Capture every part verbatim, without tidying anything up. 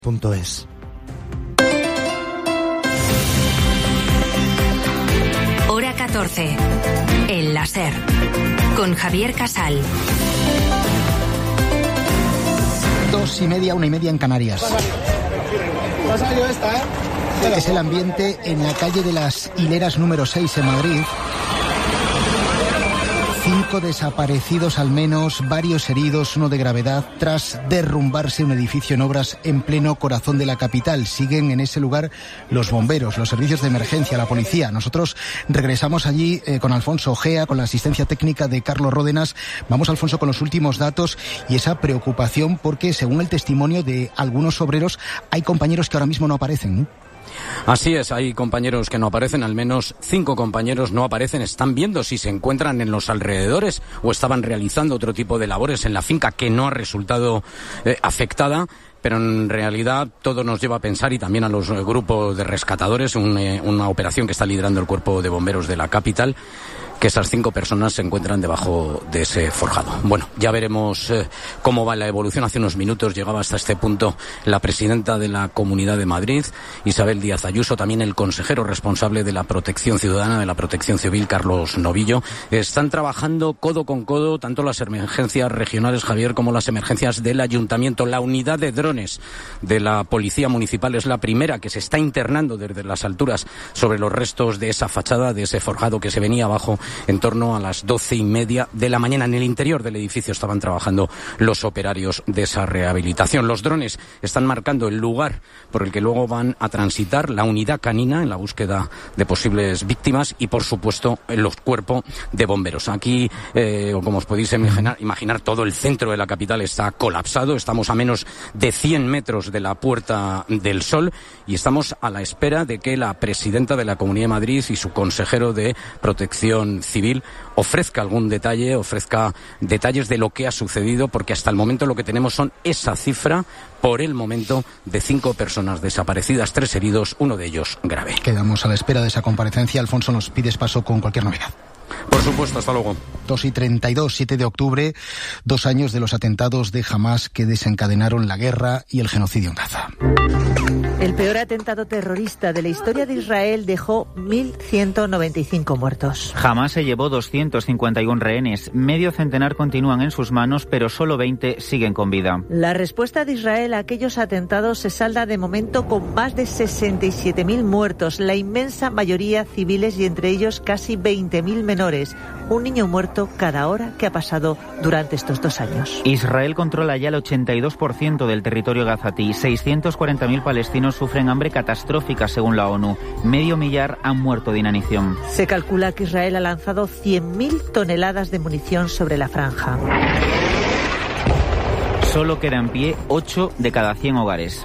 punto es. Hora catorce. El láser. Con Javier Casal. Dos y media, una y media en Canarias. Es el ambiente en la calle de las Hileras número seis en Madrid. Cinco desaparecidos al menos, varios heridos, uno de gravedad, tras derrumbarse un edificio en obras en pleno corazón de la capital. Siguen en ese lugar los bomberos, los servicios de emergencia, la policía. Nosotros regresamos allí eh, con Alfonso Ojea, con la asistencia técnica de Carlos Ródenas. Vamos, Alfonso, con los últimos datos y esa preocupación porque, según el testimonio de algunos obreros, hay compañeros que ahora mismo no aparecen, ¿no? Así es, hay compañeros que no aparecen, al menos cinco compañeros no aparecen. Están viendo si se encuentran en los alrededores o estaban realizando otro tipo de labores en la finca que no ha resultado eh, afectada. Pero en realidad todo nos lleva a pensar, y también a los eh, grupos de rescatadores, un, eh, una operación que está liderando el Cuerpo de Bomberos de la capital, que esas cinco personas se encuentran debajo de ese forjado. Bueno, ya veremos eh, cómo va la evolución. Hace unos minutos llegaba hasta este punto la presidenta de la Comunidad de Madrid, Isabel Díaz Ayuso, también el consejero responsable de la Protección Ciudadana, de la Protección Civil, Carlos Novillo. Están trabajando codo con codo tanto las emergencias regionales, Javier, como las emergencias del Ayuntamiento. La unidad de drones de la Policía Municipal es la primera que se está internando desde las alturas sobre los restos de esa fachada, de ese forjado que se venía abajo. En torno a las doce y media de la mañana, en el interior del edificio estaban trabajando los operarios de esa rehabilitación. Los drones están marcando el lugar por el que luego van a transitar la unidad canina en la búsqueda de posibles víctimas y, por supuesto, los cuerpos de bomberos. Aquí, eh, como os podéis imaginar, imaginar, todo el centro de la capital está colapsado. Estamos a menos de cien metros de la Puerta del Sol y estamos a la espera de que la presidenta de la Comunidad de Madrid y su consejero de Protección Civil ofrezca algún detalle, ofrezca detalles de lo que ha sucedido, porque hasta el momento lo que tenemos son esa cifra, por el momento, de cinco personas desaparecidas, tres heridos, uno de ellos grave. Quedamos a la espera de esa comparecencia. Alfonso, nos pides paso con cualquier novedad. Por supuesto, hasta luego. dos y treinta y dos, siete de octubre, dos años de los atentados de Hamás que desencadenaron la guerra y el genocidio en Gaza. El peor atentado terrorista de la historia de Israel dejó mil ciento noventa y cinco muertos. Hamás se llevó doscientos cincuenta y uno rehenes. Medio centenar continúan en sus manos, pero solo veinte siguen con vida. La respuesta de Israel a aquellos atentados se salda de momento con más de sesenta y siete mil muertos, la inmensa mayoría civiles y entre ellos casi veinte mil menores. Un niño muerto cada hora que ha pasado durante estos dos años. Israel controla ya el ochenta y dos por ciento del territorio gazatí. seiscientos cuarenta mil palestinos sufren hambre catastrófica según la ONU. Medio millar han muerto de inanición. Se calcula que Israel ha lanzado cien mil toneladas de munición sobre la franja. Solo queda en pie ocho de cada cien hogares.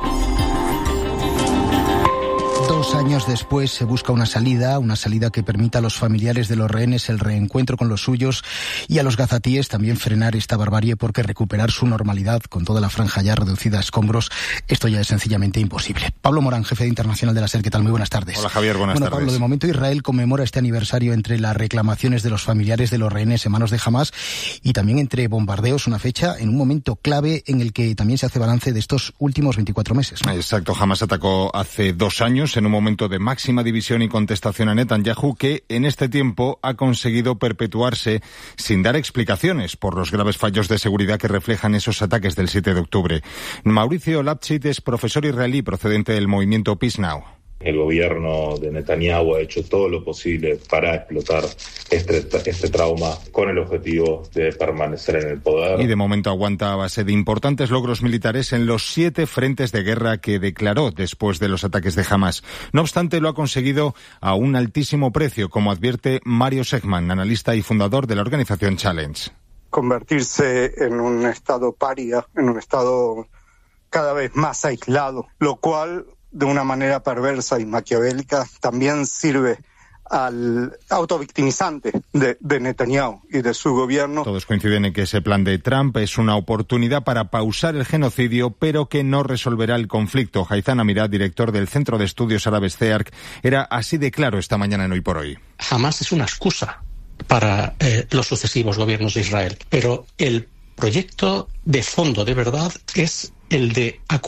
Dos años después se busca una salida, una salida que permita a los familiares de los rehenes el reencuentro con los suyos y a los gazatíes también frenar esta barbarie, porque recuperar su normalidad con toda la franja ya reducida a escombros, esto ya es sencillamente imposible. Pablo Morán, jefe de internacional de la SER, ¿qué tal? Muy buenas tardes. Hola Javier, buenas bueno, tardes. Pablo, de momento Israel conmemora este aniversario entre las reclamaciones de los familiares de los rehenes en manos de Hamás y también entre bombardeos, una fecha en un momento clave en el que también se hace balance de estos últimos veinticuatro meses, ¿no? Exacto, Hamás atacó hace dos años en un momento de máxima división y contestación a Netanyahu, que en este tiempo ha conseguido perpetuarse sin dar explicaciones por los graves fallos de seguridad que reflejan esos ataques del siete de octubre. Mauricio Lapchit es profesor israelí procedente del movimiento Peace Now. El gobierno de Netanyahu ha hecho todo lo posible para explotar este, este trauma con el objetivo de permanecer en el poder. Y de momento aguanta a base de importantes logros militares en los siete frentes de guerra que declaró después de los ataques de Hamás. No obstante, lo ha conseguido a un altísimo precio, como advierte Mario Segman, analista y fundador de la organización Challenge. Convertirse en un estado paria, en un estado cada vez más aislado, lo cual, de una manera perversa y maquiavélica, también sirve al autovictimizante de, de Netanyahu y de su gobierno. Todos coinciden en que ese plan de Trump es una oportunidad para pausar el genocidio, pero que no resolverá el conflicto. Haitham Amirat, director del Centro de Estudios Árabes C E A R C, era así de claro esta mañana en Hoy por Hoy. Jamás es una excusa para eh, los sucesivos gobiernos de Israel, pero el proyecto de fondo de verdad es el de